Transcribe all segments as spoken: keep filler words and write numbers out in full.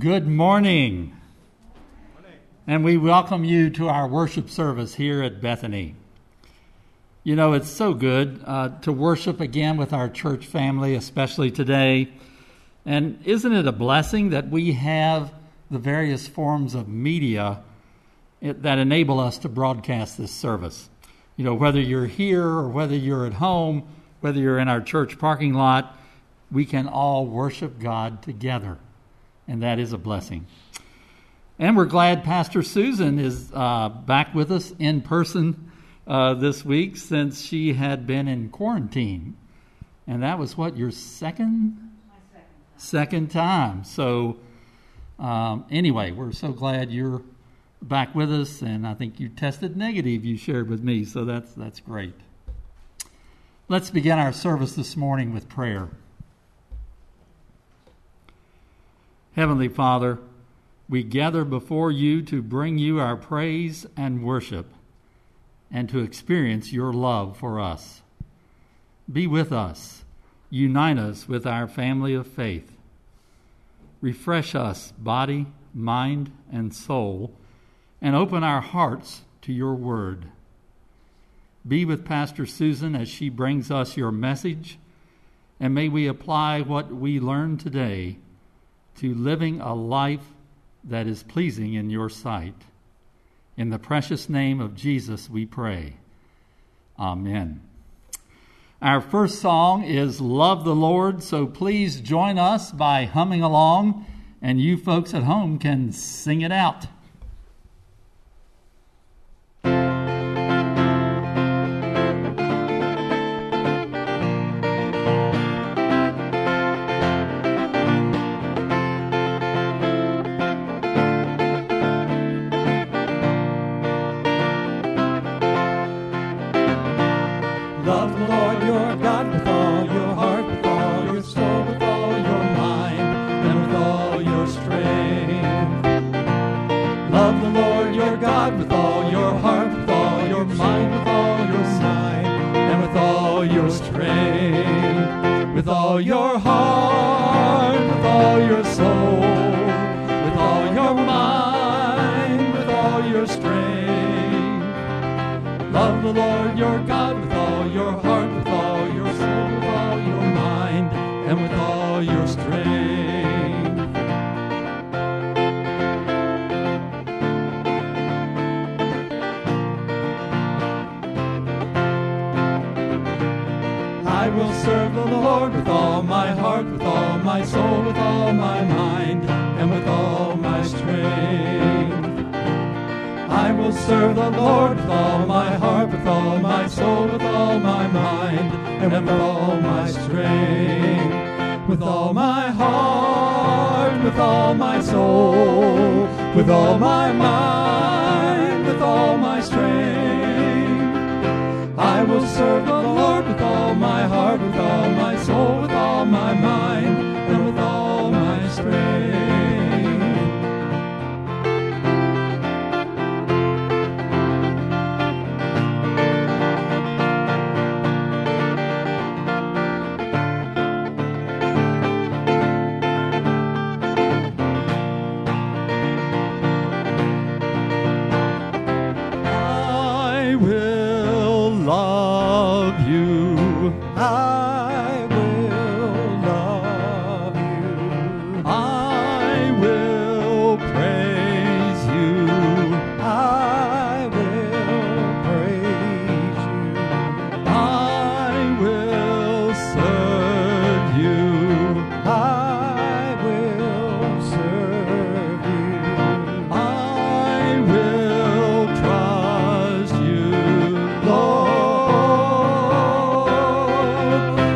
Good morning. Morning. And we welcome you to our worship service here at Bethany. You know, it's so good uh, to worship again with our church family, especially today. And isn't it a blessing that we have the various forms of media that enable us to broadcast this service? You know, whether you're here or whether you're at home, whether you're in our church parking lot, we can all worship God together. And that is a blessing. And we're glad Pastor Susan is uh, back with us in person uh, this week, since she had been in quarantine. And that was what, your second? My second time. Second time. So um, anyway, we're so glad you're back with us. And I think you tested negative, you shared with me. So that's that's great. Let's begin our service this morning with prayer. Heavenly Father, we gather before you to bring you our praise and worship and to experience your love for us. Be with us. Unite us with our family of faith. Refresh us, body, mind, and soul, and open our hearts to your word. Be with Pastor Susan as she brings us your message, and may we apply what we learned today to living a life that is pleasing in your sight. In the precious name of Jesus we pray. Amen. Our first song is Love the Lord, so please join us by humming along, and you folks at home can sing it out. With all your heart, with all your soul, with all your mind, with all your strength. Love the Lord your God with all your heart, with all your soul, with all your mind, and with all your strength. I will serve the Lord with all my heart, with all my soul, with all my mind, and with all my strength. I will serve the Lord with all my heart, with all my soul, with all my mind, and with all my strength. With all my heart, with all my soul, with all my mind, with all my strength. I will serve the Lord with all my heart, with all my soul, with all my mind, and with all my strength. I will love you. I will love you. I will praise you. I will praise you. I will serve you. I will serve you. I will trust you, Lord.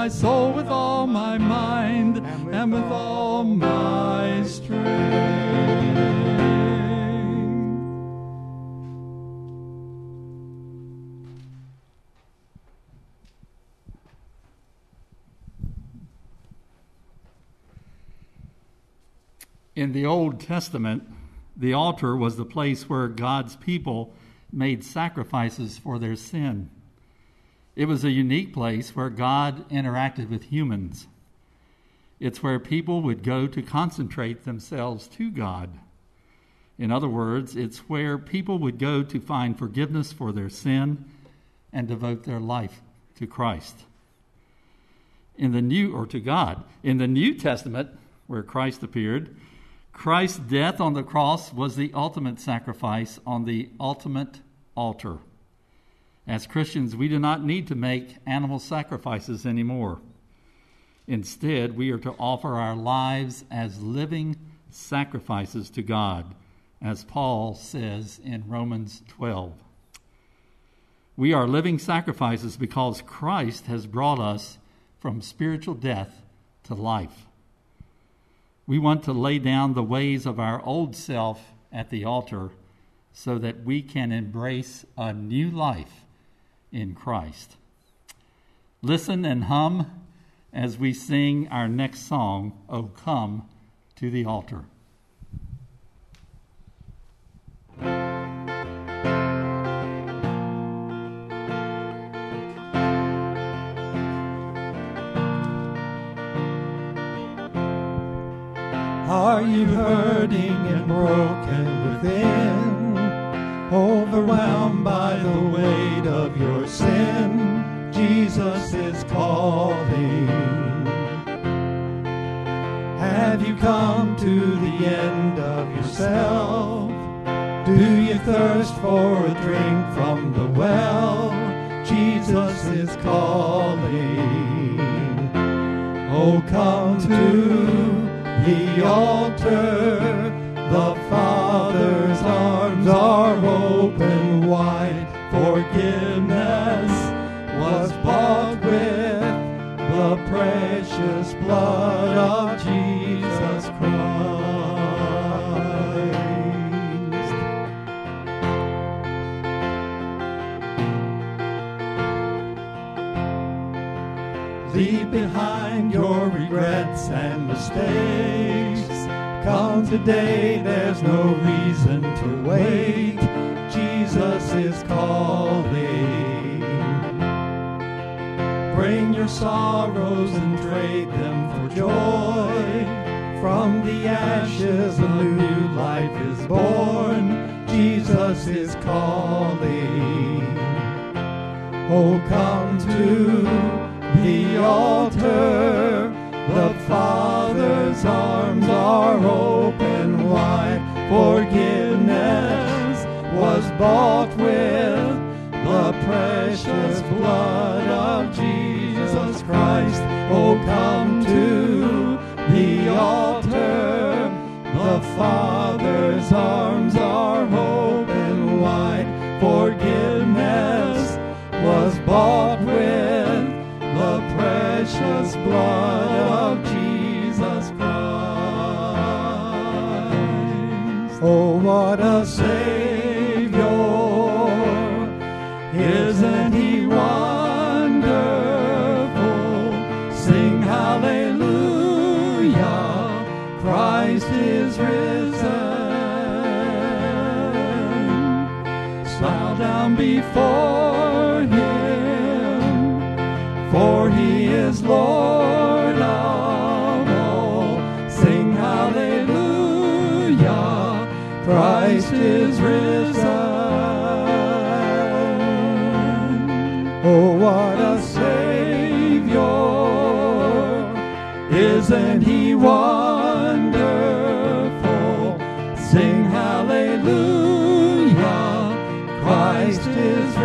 my soul, with all my mind, and with all my strength. In the Old Testament, the altar was the place where God's people made sacrifices for their sin. It was a unique place where God interacted with humans. It's where people would go to concentrate themselves to God. In other words, it's where people would go to find forgiveness for their sin and devote their life to Christ. In the new, or to God. In the New Testament, where Christ appeared, Christ's death on the cross was the ultimate sacrifice on the ultimate altar. As Christians, we do not need to make animal sacrifices anymore. Instead, we are to offer our lives as living sacrifices to God, as Paul says in Romans twelve. We are living sacrifices because Christ has brought us from spiritual death to life. We want to lay down the ways of our old self at the altar so that we can embrace a new life in Christ. Listen and hum as we sing our next song, "O Come to the Altar." Are you hurting and broken within, overwhelmed by the weight of your sin? Jesus is calling. Have you come to the end of yourself? Do you thirst for a drink from the well? Jesus is calling. Oh, come to the altar, the Father's arms are open wide. Forgiveness was bought with the precious blood of Jesus Christ. Leave behind your regrets and mistakes. Come today, there's no reason to wait. Jesus is calling. Bring your sorrows and trade them for joy. From the ashes a new life is born. Jesus is calling. Oh, come to the altar, the Father's arms are open wide. Forgiveness was bought with the precious blood of Jesus Christ. Oh, come to the altar, the Father's arms are open wide. Forgiveness was bought with the precious blood of Jesus Christ. Oh, what a Savior! Isn't He wonderful? Sing hallelujah! Christ is risen. Bow down before Him, for He is Lord of all. Sing hallelujah, Christ is risen. Oh, what a Savior! Isn't He wonderful? Sing hallelujah, Christ is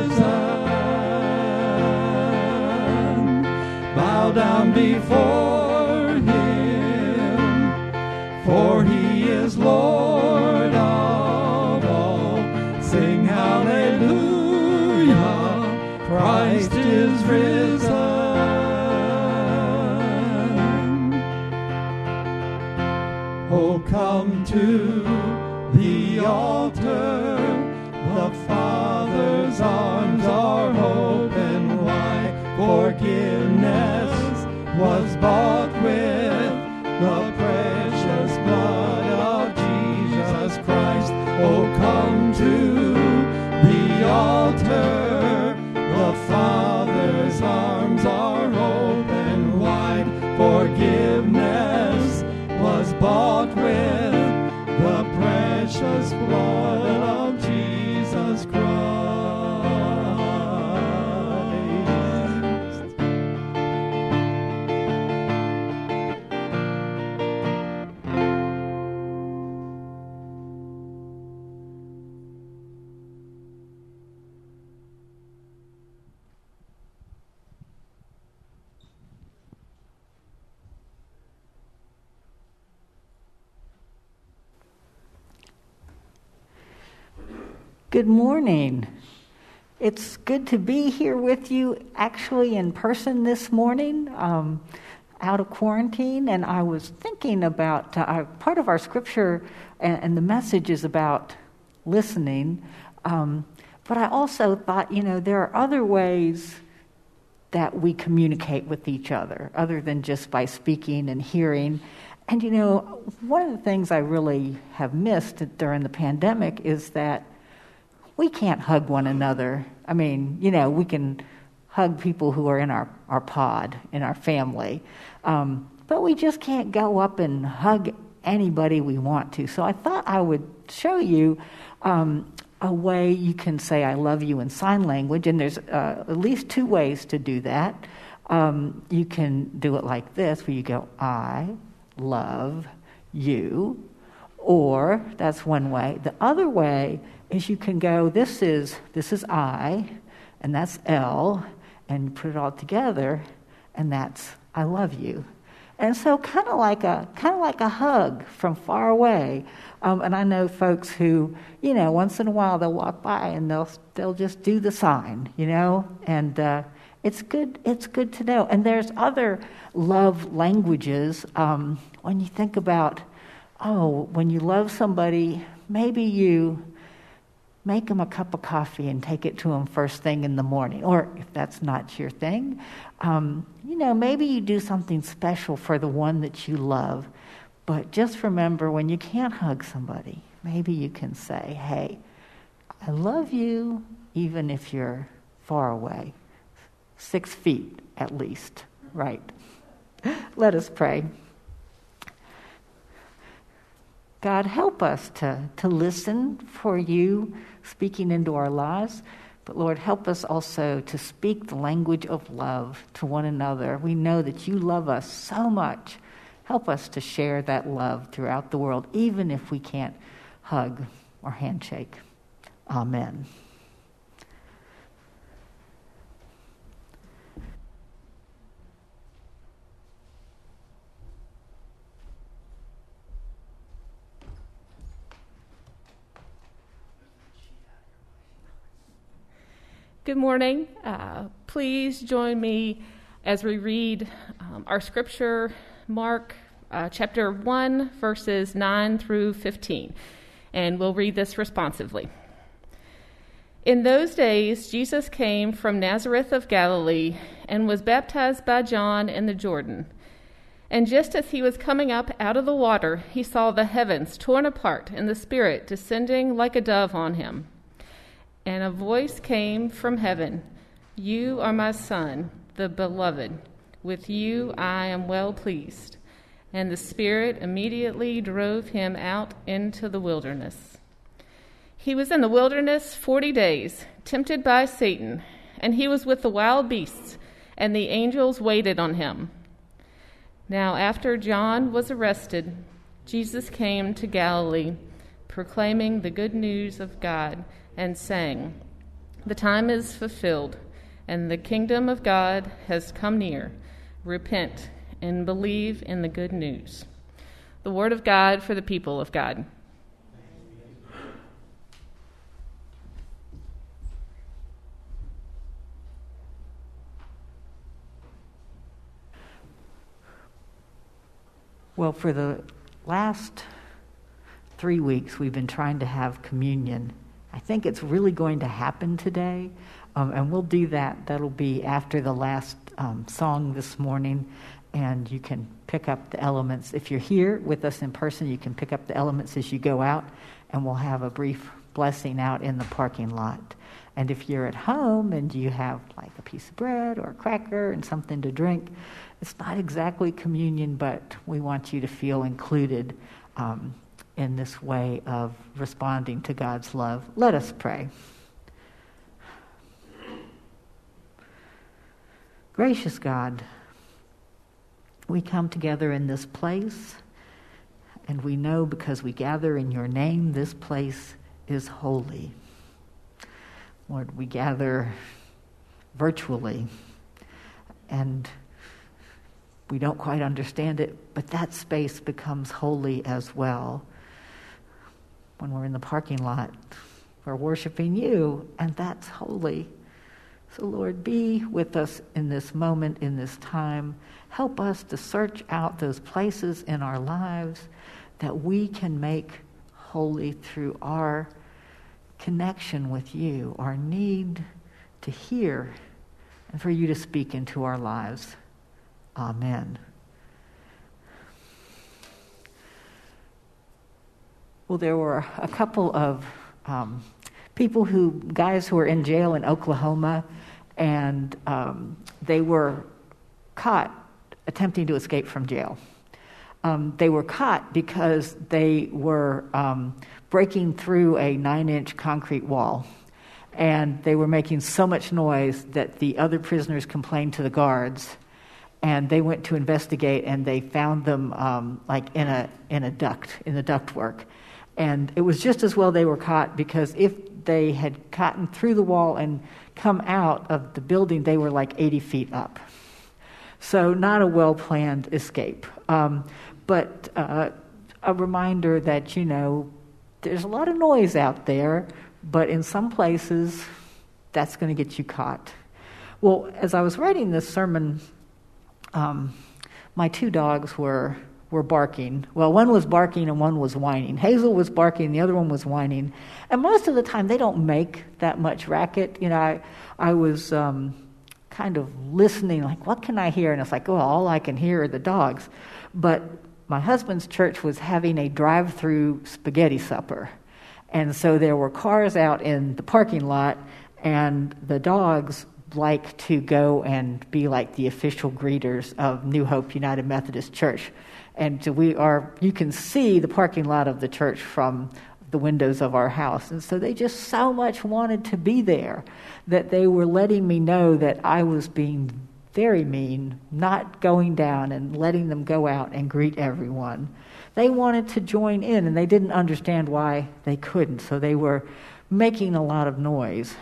risen. Bow down before Him, for He is Lord of all. Sing hallelujah, Christ is risen. come to the altar. The Father's arms are open wide. Forgiveness was bought with the precious blood of Jesus Christ. Oh, come to the altar. The Father's arms are open wide. Forgiveness was bought with the precious blood of Jesus Christ. Good morning. It's good to be here with you actually in person this morning, um, out of quarantine. And I was thinking about uh, our, part of our scripture and, and the message is about listening. Um, but I also thought, you know, there are other ways that we communicate with each other other than just by speaking and hearing. And, you know, one of the things I really have missed during the pandemic is that we can't hug one another. I mean, you know, we can hug people who are in our, our pod, in our family. Um, but we just can't go up and hug anybody we want to. So I thought I would show you um, a way you can say I love you in sign language. And there's uh, at least two ways to do that. Um, you can do it like this, where you go, I love you. Or, that's one way. The other way is you can go, this is this is I, and that's L, and you put it all together, and that's I love you. And so kind of like a kind of like a hug from far away. Um, and I know folks who, you know, once in a while they'll walk by and they'll they'll just do the sign, you know, and uh, it's good it's good to know. And there's other love languages. Um, when you think about, oh, when you love somebody, maybe you make them a cup of coffee and take it to them first thing in the morning. Or if that's not your thing, um, you know, maybe you do something special for the one that you love. But just remember, when you can't hug somebody, maybe you can say, hey, I love you, even if you're far away. Six feet at least, right? Let us pray. God, help us to, to listen for you speaking into our lives. But Lord, help us also to speak the language of love to one another. We know that you love us so much. Help us to share that love throughout the world, even if we can't hug or handshake. Amen. Good morning. Uh, please join me as we read um, our scripture, Mark uh, chapter one, verses nine through fifteen. And we'll read this responsively. In those days, Jesus came from Nazareth of Galilee and was baptized by John in the Jordan. And just as he was coming up out of the water, he saw the heavens torn apart and the Spirit descending like a dove on him. And a voice came from heaven, "You are my Son, the beloved. With you I am well pleased." And the Spirit immediately drove him out into the wilderness. He was in the wilderness forty days, tempted by Satan, and he was with the wild beasts, and the angels waited on him. Now after John was arrested, Jesus came to Galilee, proclaiming the good news of God, and saying, "The time is fulfilled, and the kingdom of God has come near. Repent and believe in the good news." The word of God for the people of God. Well, for the last three weeks we've been trying to have communion. I think it's really going to happen today, um, and we'll do that. That'll be after the last um, song this morning, and you can pick up the elements. If you're here with us in person, you can pick up the elements as you go out, and we'll have a brief blessing out in the parking lot. And if you're at home and you have like a piece of bread or a cracker and something to drink, it's not exactly communion, but we want you to feel included um, in this way of responding to God's love. Let us pray. Gracious God, we come together in this place, and we know because we gather in your name, this place is holy. Lord, we gather virtually, and we don't quite understand it, but that space becomes holy as well. When we're in the parking lot, we're worshiping you, and that's holy. So Lord, be with us in this moment, in this time. Help us to search out those places in our lives that we can make holy through our connection with you, our need to hear, and for you to speak into our lives. Amen. Well, there were a couple of um, people who, guys who were in jail in Oklahoma, and um, they were caught attempting to escape from jail. Um, they were caught because they were um, breaking through a nine-inch concrete wall, and they were making so much noise that the other prisoners complained to the guards, and they went to investigate, and they found them um, like in a in a duct, in the ductwork. And it was just as well they were caught, because if they had gotten through the wall and come out of the building, they were like eighty feet up. So not a well-planned escape. Um, but uh, a reminder that, you know, there's a lot of noise out there, but in some places, that's going to get you caught. Well, as I was writing this sermon, um, my two dogs were were barking. Well, one was barking and one was whining. Hazel was barking, the other one was whining. And most of the time, they don't make that much racket. You know, I, I was um, kind of listening, like, what can I hear? And it's like, oh, all I can hear are the dogs. But my husband's church was having a drive-through spaghetti supper. And so there were cars out in the parking lot, and the dogs like to go and be like the official greeters of New Hope United Methodist Church. And we are, you can see the parking lot of the church from the windows of our house. And so they just so much wanted to be there that they were letting me know that I was being very mean, not going down and letting them go out and greet everyone. They wanted to join in, and they didn't understand why they couldn't. So they were making a lot of noise.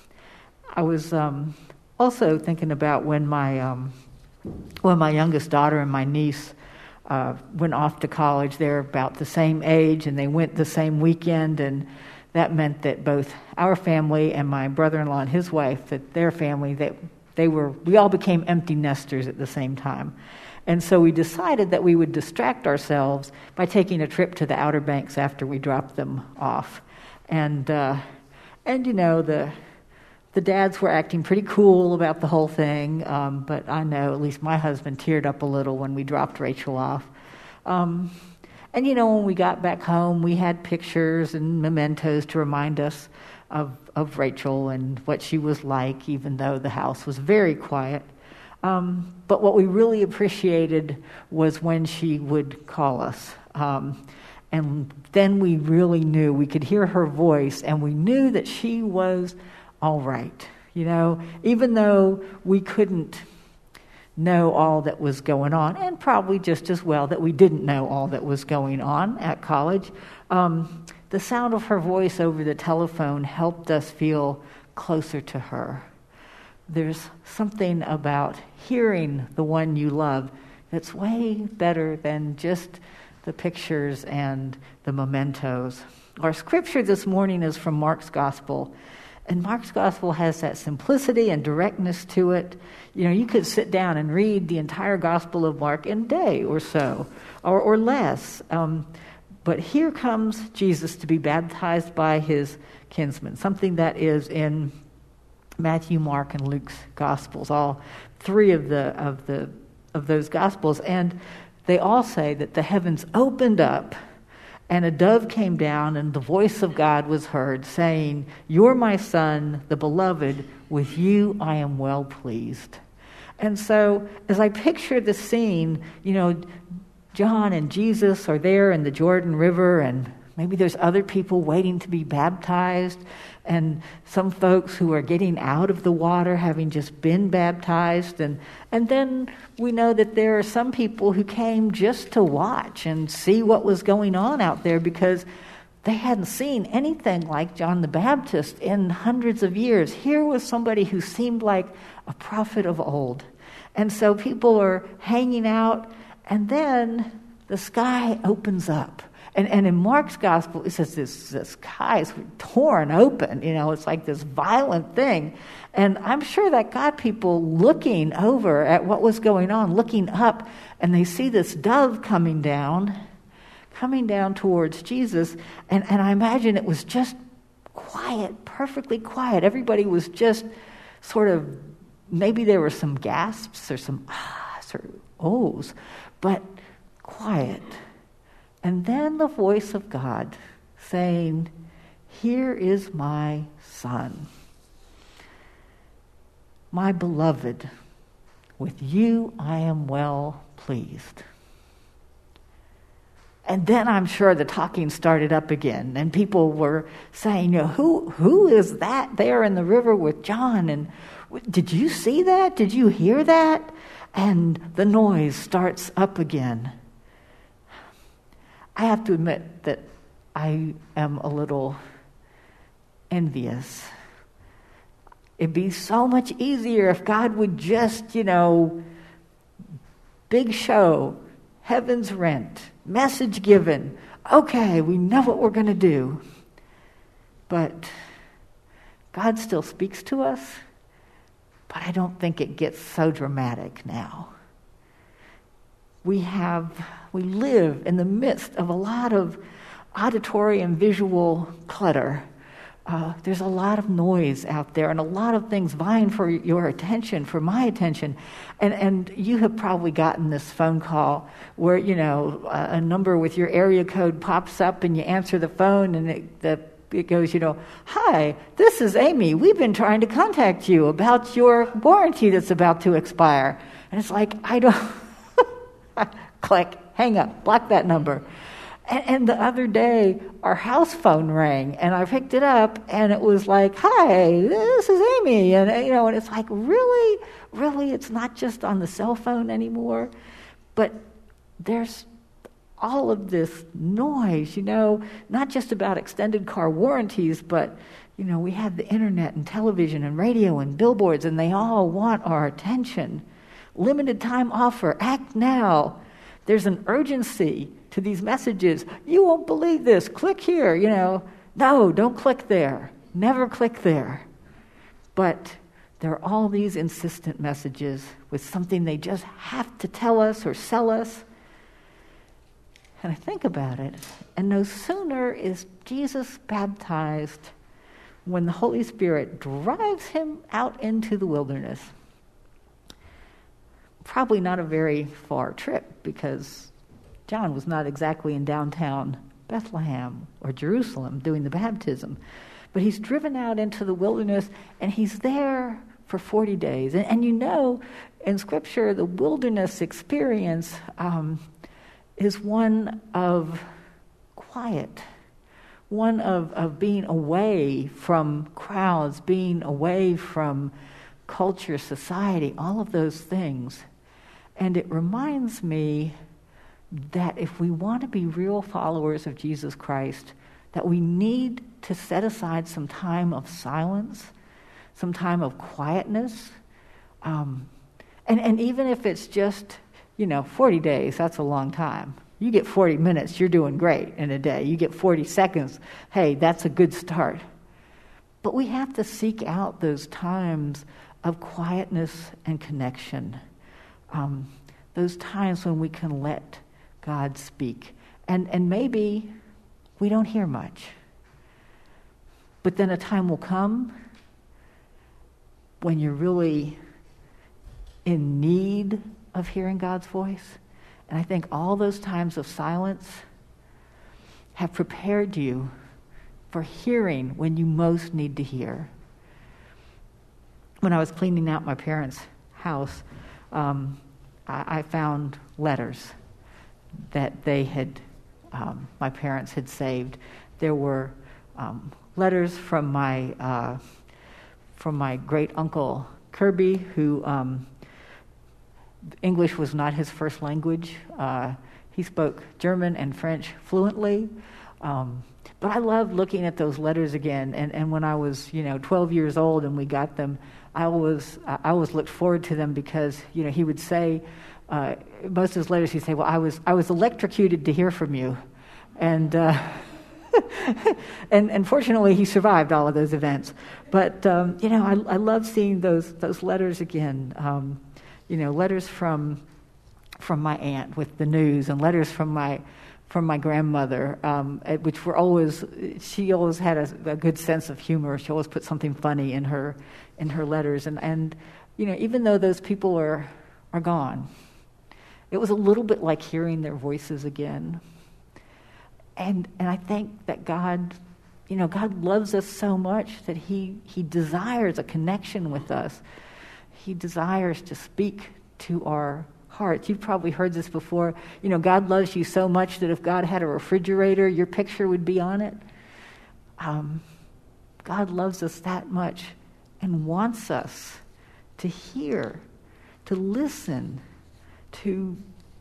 I was um, also thinking about when my um, when my youngest daughter and my niece Uh, went off to college. They're about the same age, and they went the same weekend, and that meant that both our family and my brother-in-law and his wife, that their family, that they were, we all became empty nesters at the same time. And so we decided that we would distract ourselves by taking a trip to the Outer Banks after we dropped them off. And, uh, and you know, the The dads were acting pretty cool about the whole thing, um, but I know at least my husband teared up a little when we dropped Rachel off. Um, and, you know, when we got back home, we had pictures and mementos to remind us of, of Rachel and what she was like, even though the house was very quiet. Um, but what we really appreciated was when she would call us. Um, and then we really knew, we could hear her voice, and we knew that she was all right. You know, even though we couldn't know all that was going on, and probably just as well that we didn't know all that was going on at college, um, the sound of her voice over the telephone helped us feel closer to her. There's something about hearing the one you love that's way better than just the pictures and the mementos. Our scripture this morning is from Mark's Gospel. And Mark's Gospel has that simplicity and directness to it. You know, you could sit down and read the entire Gospel of Mark in a day or so, or, or less. Um, But here comes Jesus to be baptized by his kinsmen, something that is in Matthew, Mark, and Luke's Gospels, all three of the of the of those Gospels. And they all say that the heavens opened up and a dove came down and the voice of God was heard saying, "You're my son, the beloved. With you I am well pleased." And so as I picture the scene, you know, John and Jesus are there in the Jordan River, and maybe there's other people waiting to be baptized, and some folks who are getting out of the water having just been baptized. And, and then we know that there are some people who came just to watch and see what was going on out there, because they hadn't seen anything like John the Baptist in hundreds of years. Here was somebody who seemed like a prophet of old. And so people are hanging out, and then the sky opens up. And, and in Mark's gospel, it says this, the sky is torn open. You know, it's like this violent thing. And I'm sure that got people looking over at what was going on, looking up, and they see this dove coming down, coming down towards Jesus. And, and I imagine it was just quiet, perfectly quiet. Everybody was just sort of, maybe there were some gasps or some ahs or ohs, but quiet. And then the voice of God saying, "Here is my son, my beloved. With you I am well pleased." And then I'm sure the talking started up again, and people were saying, you know, who who is that there in the river with John? And did you see that? Did you hear that? And the noise starts up again. I have to admit that I am a little envious. It'd be so much easier if God would just, you know, big show, heaven's rent, message given. Okay, we know what we're going to do. But God still speaks to us, but I don't think it gets so dramatic now. We have, we live in the midst of a lot of auditory and visual clutter. Uh, there's a lot of noise out there and a lot of things vying for your attention, for my attention. And and you have probably gotten this phone call where, you know, a, a number with your area code pops up and you answer the phone and it, the, it goes, you know, "Hi, this is Amy. We've been trying to contact you about your warranty that's about to expire." And it's like, I don't... Click, hang up, block that number. And, and the other day, our house phone rang, and I picked it up, and it was like, "Hi, this is Amy." And, you know, and it's like, really, really, it's not just on the cell phone anymore, but there's all of this noise, you know, not just about extended car warranties, but, you know, we have the internet and television and radio and billboards, and they all want our attention. Limited time offer, act now. There's an urgency to these messages. "You won't believe this, click here," you know. No, don't click there. Never click there. But there are all these insistent messages with something they just have to tell us or sell us. And I think about it, and no sooner is Jesus baptized when the Holy Spirit drives him out into the wilderness. Probably not a very far trip, because John was not exactly in downtown Bethlehem or Jerusalem doing the baptism. But he's driven out into the wilderness, and he's there for forty days. And, and you know, in Scripture, the wilderness experience um, is one of quiet, one of, of being away from crowds, being away from culture, society, all of those things. And it reminds me that if we want to be real followers of Jesus Christ, that we need to set aside some time of silence, some time of quietness. Um, and, and even if it's just, you know, forty days, that's a long time. You get forty minutes, you're doing great in a day. You get forty seconds, hey, that's a good start. But we have to seek out those times of quietness and connection. Um, those times when we can let God speak And, and maybe we don't hear much. But then a time will come when you're really in need of hearing God's voice. And I think all those times of silence have prepared you for hearing when you most need to hear. When I was cleaning out my parents' house, um, I, I found letters that they had, um, my parents had saved. There were um, letters from my uh, from my great uncle Kirby, who um, English was not his first language. Uh, he spoke German and French fluently. Um, but I loved looking at those letters again. And, and when I was, you know, twelve years old and we got them, I always I always looked forward to them because, you know, he would say, uh, most of his letters he'd say, well, I was I was electrocuted to hear from you. And uh, and, and fortunately he survived all of those events. But, um, you know, I, I love seeing those those letters again. Um, you know, letters from from my aunt with the news, and letters from my from my grandmother, um, which were always, she always had a, a good sense of humor. She always put something funny in her in her letters. And, and you know, even though those people are are gone, it was a little bit like hearing their voices again. And and I think that God, you know, God loves us so much that he he desires a connection with us. He desires to speak to our hearts. You've probably heard this before. You know, God loves you so much that if God had a refrigerator, your picture would be on it. Um, God loves us that much and wants us to hear, to listen, to,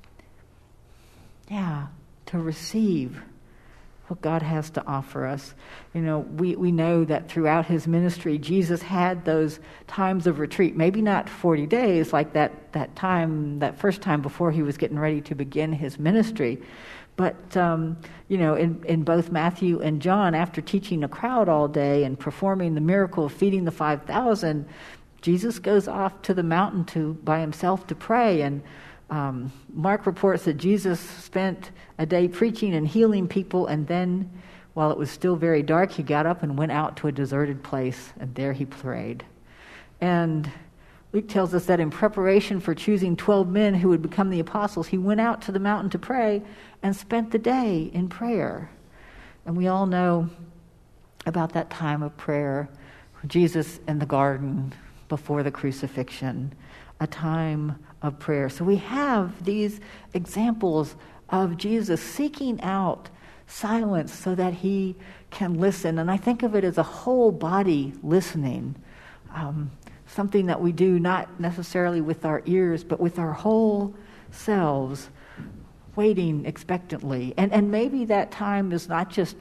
yeah, to receive what God has to offer us. You know, we, we know that throughout his ministry, Jesus had those times of retreat, maybe not forty days like that, that time, that first time before he was getting ready to begin his ministry. But, um, you know, in, in both Matthew and John, after teaching a crowd all day and performing the miracle of feeding the five thousand, Jesus goes off to the mountain to by himself to pray. And Um, Mark reports that Jesus spent a day preaching and healing people, and then, while it was still very dark, he got up and went out to a deserted place, and there he prayed. And Luke tells us that in preparation for choosing twelve men who would become the apostles, he went out to the mountain to pray and spent the day in prayer. And we all know about that time of prayer, Jesus in the garden before the crucifixion, a time of prayer. So we have these examples of Jesus seeking out silence so that he can listen. And I think of it as a whole body listening, um, something that we do not necessarily with our ears, but with our whole selves, waiting expectantly. And, and maybe that time is not just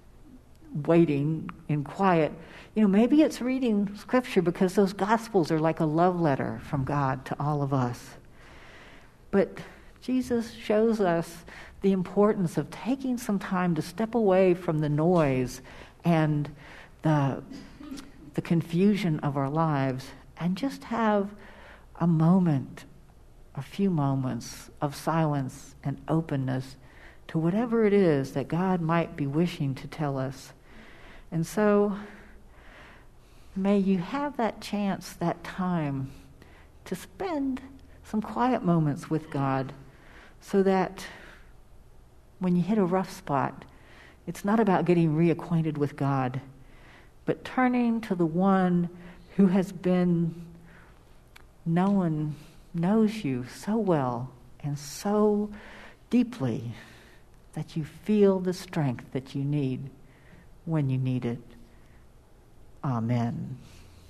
waiting in quiet. You know, maybe it's reading Scripture, because those Gospels are like a love letter from God to all of us. But Jesus shows us the importance of taking some time to step away from the noise and the, the confusion of our lives and just have a moment, a few moments of silence and openness to whatever it is that God might be wishing to tell us. And so, may you have that chance, that time, to spend some quiet moments with God, so that when you hit a rough spot, it's not about getting reacquainted with God, but turning to the one who has been known, knows you so well and so deeply that you feel the strength that you need when you need it. Amen.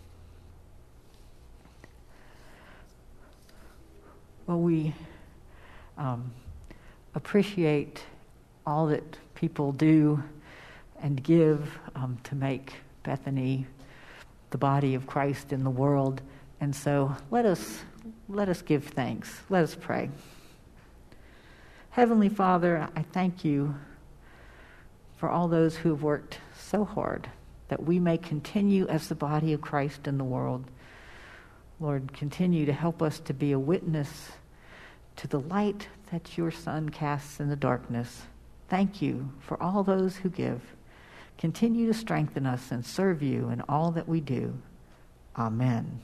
Well, we um, appreciate all that people do and give um, to make Bethany the body of Christ in the world. And so let us let us give thanks. Let us pray. Heavenly Father, I thank you for all those who have worked so hard that we may continue as the body of Christ in the world. Lord, continue to help us to be a witness to the light that your Son casts in the darkness. thank you for all those who give. Continue to strengthen us and serve you in all that we do. Amen.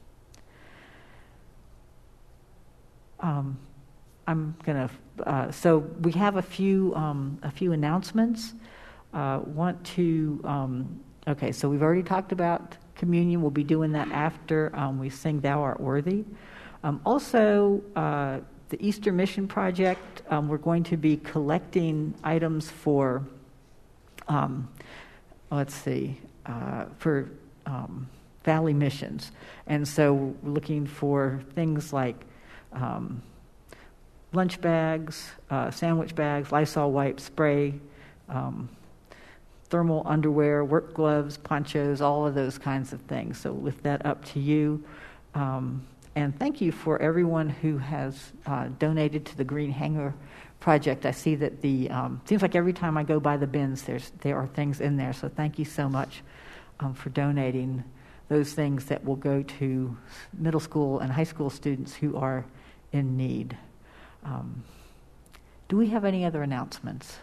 Um, I'm gonna. Uh, so we have a few um, a few announcements. Uh, want to. Um, okay, so we've already talked about communion. We'll be doing that after um, we sing "Thou Art Worthy." Um, also, uh, the Easter Mission Project. Um, we're going to be collecting items for. Um, let's see, uh, for um, Valley Missions, and so we're looking for things like. Um, lunch bags, uh, sandwich bags, Lysol wipes, spray, um, thermal underwear, work gloves, ponchos, all of those kinds of things. So lift that up to you. Um, and thank you for everyone who has uh, donated to the Green Hanger Project. I see that the, um, seems like every time I go by the bins, there's there are things in there. So thank you so much um, for donating those things that will go to middle school and high school students who are in need. Um, do we have any other announcements?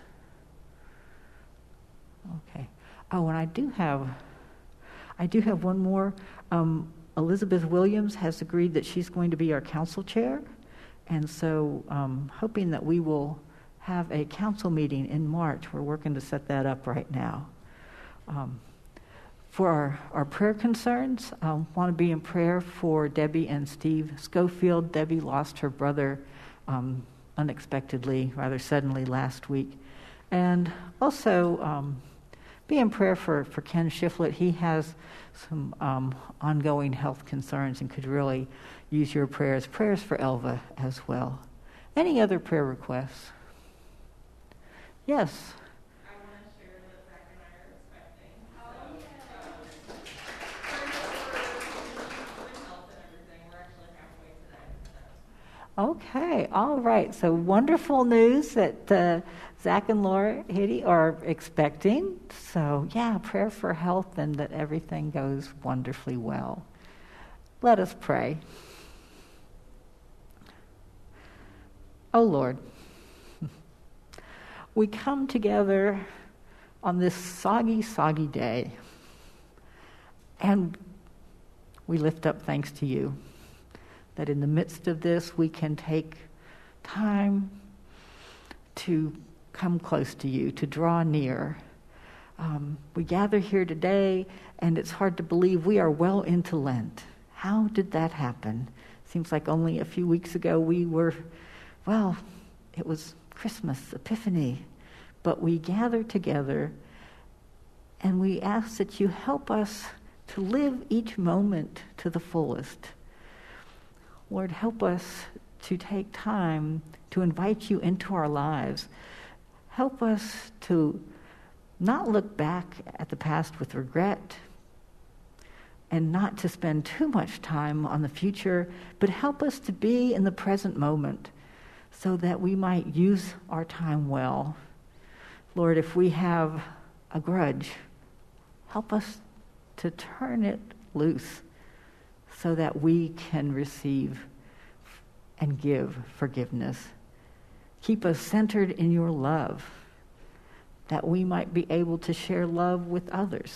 Okay. Oh, and I do have, I do have one more. Um, Elizabeth Williams has agreed that she's going to be our council chair, and so um, hoping that we will have a council meeting in March. We're working to set that up right now. Um, For our, our prayer concerns, I um, want to be in prayer for Debbie and Steve Schofield. Debbie lost her brother um, unexpectedly, rather suddenly last week. And also um, be in prayer for, for Ken Shiflett. He has some um, ongoing health concerns and could really use your prayers. Prayers for Elva as well. Any other prayer requests? Yes. Okay, all right. So wonderful news that uh, Zach and Laura Hitty are expecting. So yeah, prayer for health and that everything goes wonderfully well. Let us pray. Oh Lord, we come together on this soggy, soggy day, and we lift up thanks to you. That in the midst of this, we can take time to come close to you, to draw near. Um, we gather here today, and it's hard to believe we are well into Lent. How did that happen? Seems like only a few weeks ago we were, well, it was Christmas, Epiphany. But we gather together, and we ask that you help us to live each moment to the fullest. Lord, help us to take time to invite you into our lives. Help us to not look back at the past with regret and not to spend too much time on the future, but help us to be in the present moment so that we might use our time well. Lord, if we have a grudge, help us to turn it loose so that we can receive and give forgiveness. Keep us centered in your love, that we might be able to share love with others.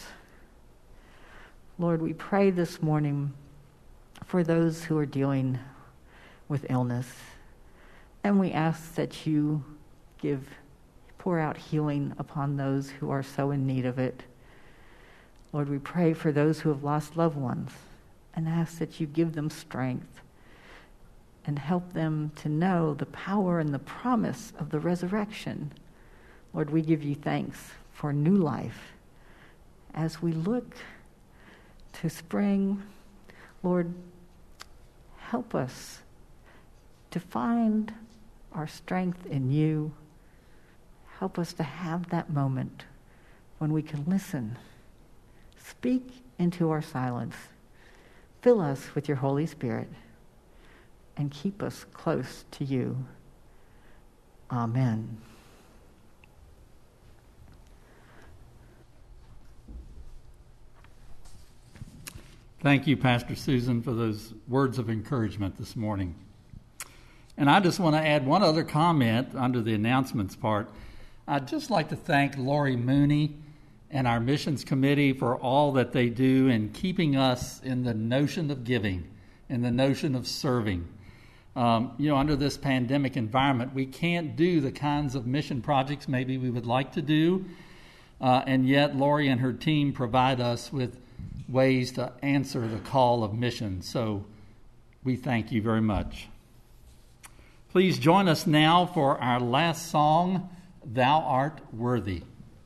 Lord, we pray this morning for those who are dealing with illness, and we ask that you give, pour out healing upon those who are so in need of it. Lord, we pray for those who have lost loved ones, and ask that you give them strength and help them to know the power and the promise of the resurrection. Lord, we give you thanks for new life. As we look to spring, Lord, help us to find our strength in you. Help us to have that moment when we can listen, speak into our silence. Fill us with your Holy Spirit and keep us close to you. Amen. Thank you, Pastor Susan, for those words of encouragement this morning. And I just want to add one other comment under the announcements part. I'd just like to thank Lori Mooney and our missions committee for all that they do in keeping us in the notion of giving, in the notion of serving. Um, you know, under this pandemic environment, we can't do the kinds of mission projects maybe we would like to do, uh, and yet Lori and her team provide us with ways to answer the call of mission. So we thank you very much. Please join us now for our last song, Thou Art Worthy.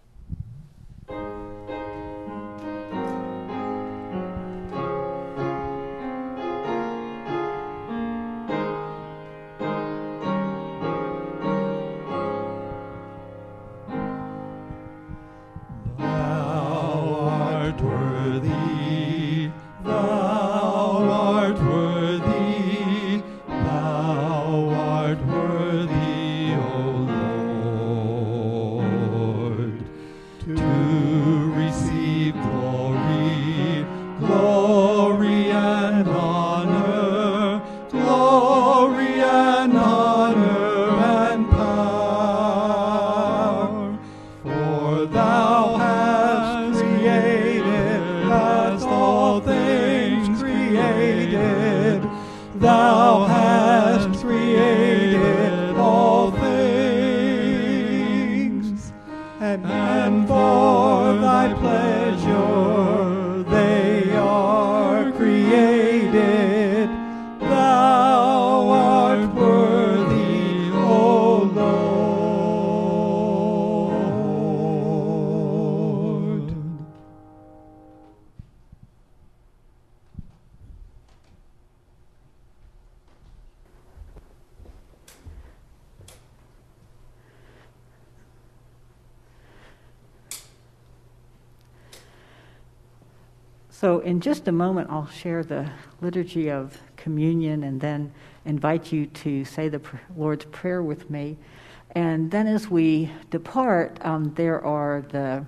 So in just a moment, I'll share the liturgy of communion and then invite you to say the Lord's Prayer with me. And then as we depart, um, there are the,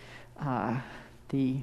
uh, the,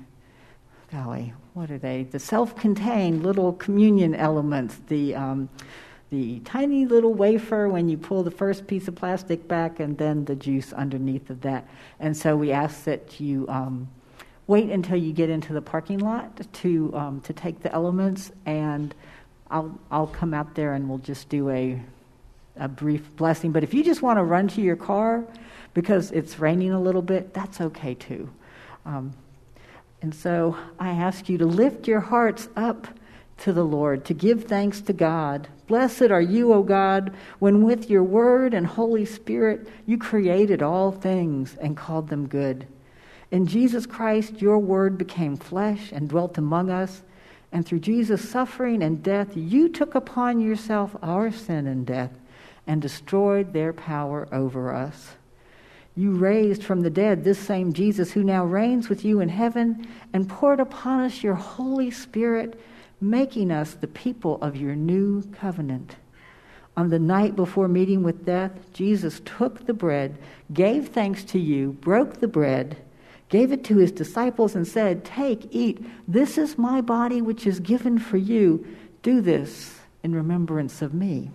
golly, what are they? The self-contained little communion elements, the, um, the tiny little wafer when you pull the first piece of plastic back, and then the juice underneath of that. And so we ask that you um, wait until you get into the parking lot to um, to take the elements, and I'll I'll come out there and we'll just do a a brief blessing. But if you just want to run to your car because it's raining a little bit, that's okay too. Um, and so I ask you to lift your hearts up to the Lord, to give thanks to God. Blessed are you, O God, when with your word and Holy Spirit you created all things and called them good. In Jesus Christ, your word became flesh and dwelt among us, and through Jesus' suffering and death, you took upon yourself our sin and death and destroyed their power over us. You raised from the dead this same Jesus who now reigns with you in heaven and poured upon us your Holy Spirit, making us the people of your new covenant. On the night before meeting with death, Jesus took the bread, gave thanks to you, broke the bread, gave it to his disciples and said, "Take, eat. This is my body which is given for you. Do this in remembrance of me."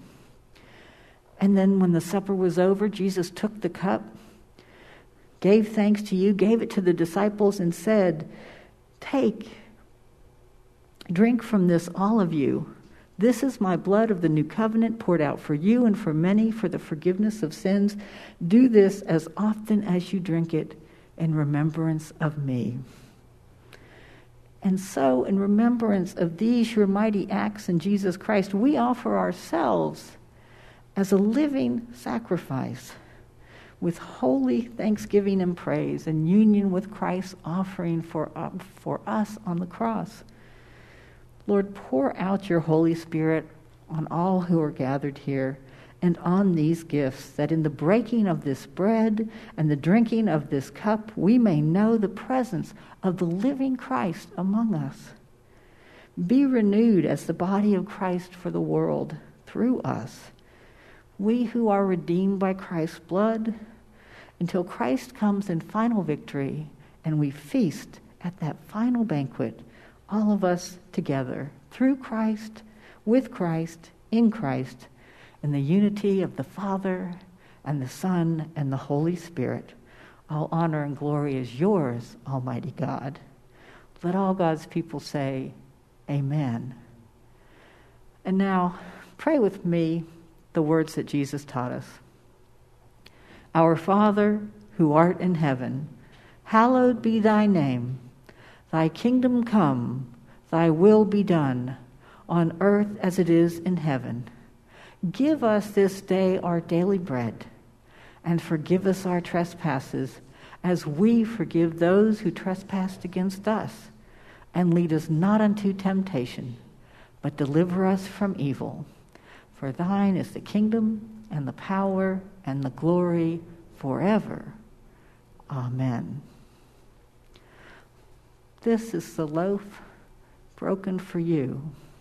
And then when the supper was over, Jesus took the cup, gave thanks to you, gave it to the disciples and said, "Take, drink from this, all of you. This is my blood of the new covenant poured out for you and for many for the forgiveness of sins. Do this as often as you drink it in remembrance of me." And so, in remembrance of these your mighty acts in Jesus Christ, we offer ourselves as a living sacrifice with holy thanksgiving and praise in union with Christ's offering for, uh, for us on the cross. Lord, pour out your Holy Spirit on all who are gathered here and on these gifts, that in the breaking of this bread and the drinking of this cup, we may know the presence of the living Christ among us. Be renewed as the body of Christ for the world through us, we who are redeemed by Christ's blood, until Christ comes in final victory and we feast at that final banquet, all of us together, through Christ, with Christ, in Christ, in the unity of the Father and the Son, and the Holy Spirit. All honor and glory is yours, Almighty God. Let all God's people say, Amen. And now, pray with me the words that Jesus taught us. Our Father, who art in heaven, hallowed be thy name. Thy kingdom come, thy will be done, on earth as it is in heaven. Give us this day our daily bread, and forgive us our trespasses, as we forgive those who trespass against us. And lead us not unto temptation, but deliver us from evil. For thine is the kingdom, and the power, and the glory, forever. Amen. This is the loaf broken for you.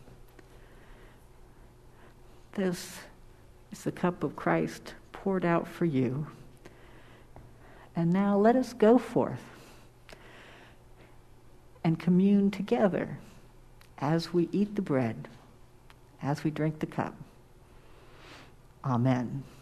This is the cup of Christ poured out for you. And now let us go forth and commune together as we eat the bread, as we drink the cup. Amen.